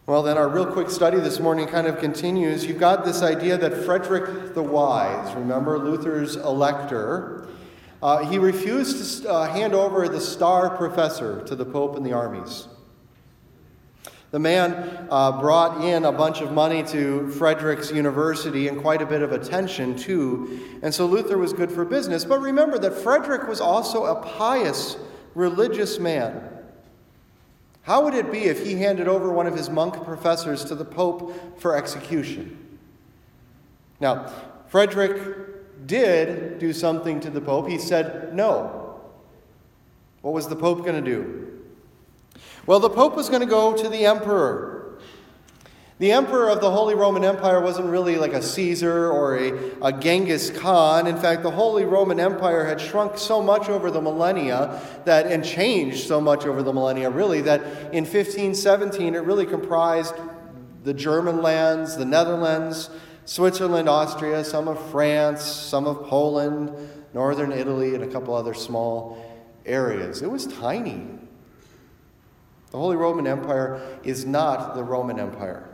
Well, then our real quick study this morning kind of continues. You've got this idea that Frederick the Wise, remember Luther's elector, he refused to hand over the star professor to the Pope and the armies. The man brought in a bunch of money to Frederick's university and quite a bit of attention too. And so Luther was good for business. But remember that Frederick was also a pious, religious man. How would it be if he handed over one of his monk professors to the Pope for execution? Now, Frederick did do something to the Pope. He said no. What was the Pope going to do? Well, the Pope was going to go to the emperor. The emperor of the Holy Roman Empire wasn't really like a Caesar or a Genghis Khan. In fact, the Holy Roman Empire had shrunk so much over the millennia and changed so much over the millennia, really, that in 1517 it really comprised the German lands, the Netherlands, Switzerland, Austria, some of France, some of Poland, northern Italy, and a couple other small areas. It was tiny. The Holy Roman Empire is not the Roman Empire.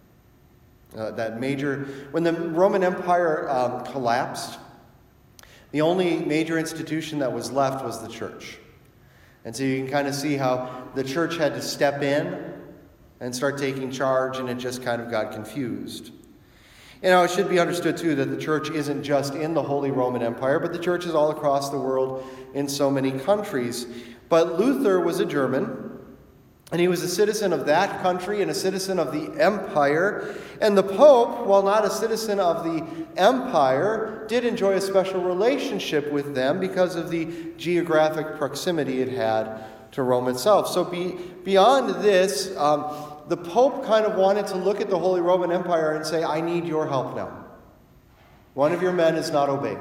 When the Roman Empire collapsed, the only major institution that was left was the church. And so you can kind of see how the church had to step in and start taking charge, and it just kind of got confused. You know, it should be understood, too, that the church isn't just in the Holy Roman Empire, but the church is all across the world in so many countries. But Luther was a German, and he was a citizen of that country and a citizen of the empire. And the Pope, while not a citizen of the empire, did enjoy a special relationship with them because of the geographic proximity it had to Rome itself. So beyond this, the Pope kind of wanted to look at the Holy Roman Empire and say, I need your help now. One of your men is not obeying.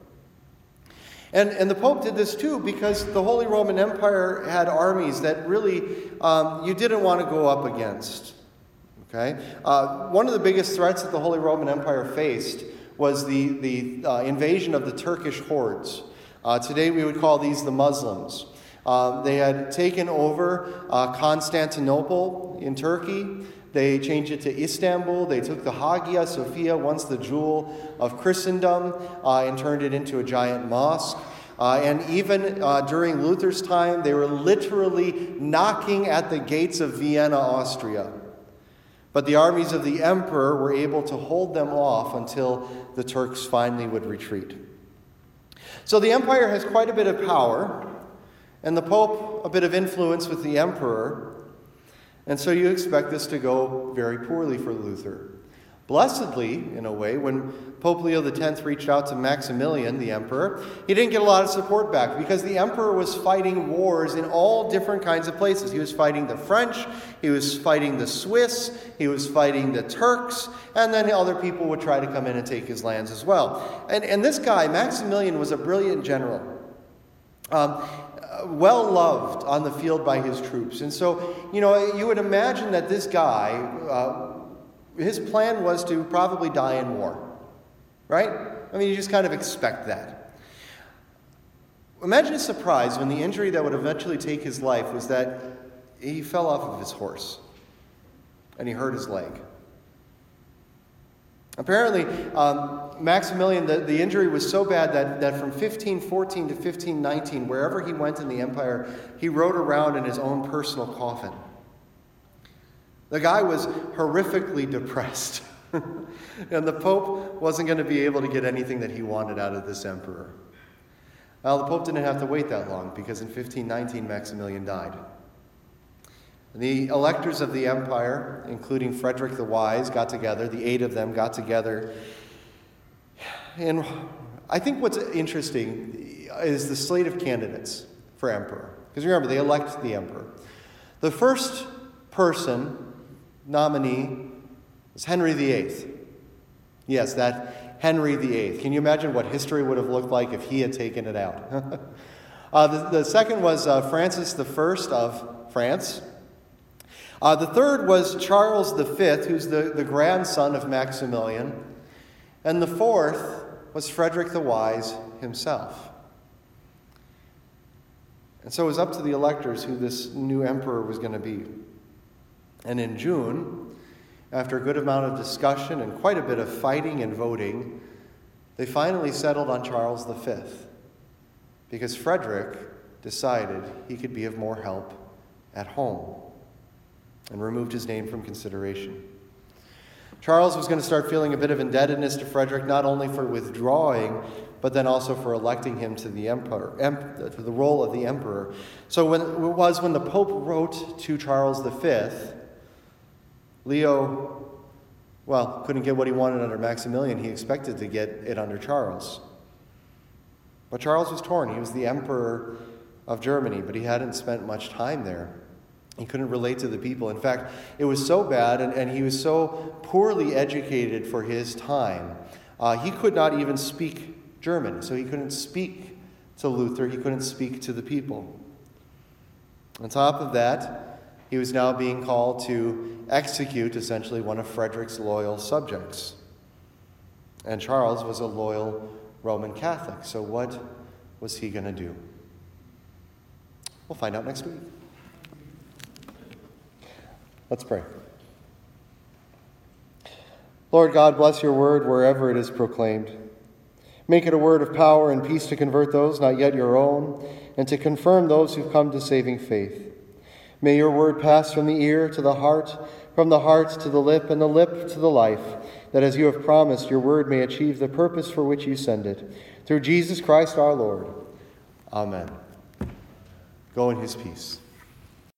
And the Pope did this too because the Holy Roman Empire had armies that really you didn't want to go up against. Okay, one of the biggest threats that the Holy Roman Empire faced was the invasion of the Turkish hordes. Today we would call these the Muslims. They had taken over Constantinople in Turkey. They changed it to Istanbul. They took the Hagia Sophia, once the jewel of Christendom, and turned it into a giant mosque. And even during Luther's time, they were literally knocking at the gates of Vienna, Austria. But the armies of the emperor were able to hold them off until the Turks finally would retreat. So the empire has quite a bit of power, and the Pope a bit of influence with the emperor. And so you expect this to go very poorly for Luther. Blessedly, in a way, when Pope Leo X reached out to Maximilian, the emperor, he didn't get a lot of support back because the emperor was fighting wars in all different kinds of places. He was fighting the French, he was fighting the Swiss, he was fighting the Turks, and then other people would try to come in and take his lands as well. And this guy, Maximilian, was a brilliant general. Well loved on the field by his troops. And so, you would imagine that this guy, his plan was to probably die in war. Right? I mean, you just kind of expect that. Imagine his surprise when the injury that would eventually take his life was that he fell off of his horse and he hurt his leg. Apparently, Maximilian, the injury was so bad that from 1514 to 1519, wherever he went in the empire, he rode around in his own personal coffin. The guy was horrifically depressed. And the Pope wasn't going to be able to get anything that he wanted out of this emperor. Well, the Pope didn't have to wait that long because in 1519, Maximilian died. The electors of the empire, including Frederick the Wise, got together. The 8 of them got together. And I think what's interesting is the slate of candidates for emperor. Because remember, they elect the emperor. The first nominee is Henry VIII. Yes, that Henry VIII. Can you imagine what history would have looked like if he had taken it out? The second was Francis I of France. The third was Charles V, who's the grandson of Maximilian. And the fourth was Frederick the Wise himself. And so it was up to the electors who this new emperor was going to be. And in June, after a good amount of discussion and quite a bit of fighting and voting, they finally settled on Charles V, because Frederick decided he could be of more help at home and removed his name from consideration. Charles was going to start feeling a bit of indebtedness to Frederick, not only for withdrawing, but then also for electing him to the to the role of the emperor. So when the Pope wrote to Charles V, Leo, couldn't get what he wanted under Maximilian. He expected to get it under Charles. But Charles was torn. He was the emperor of Germany, but he hadn't spent much time there. He couldn't relate to the people. In fact, it was so bad, and he was so poorly educated for his time, he could not even speak German. So he couldn't speak to Luther. He couldn't speak to the people. On top of that, he was now being called to execute essentially one of Frederick's loyal subjects. And Charles was a loyal Roman Catholic. So what was he going to do? We'll find out next week. Let's pray. Lord God, bless your word wherever it is proclaimed. Make it a word of power and peace to convert those not yet your own, and to confirm those who've come to saving faith. May your word pass from the ear to the heart, from the heart to the lip, and the lip to the life, that as you have promised, your word may achieve the purpose for which you send it. Through Jesus Christ our Lord. Amen. Go in his peace.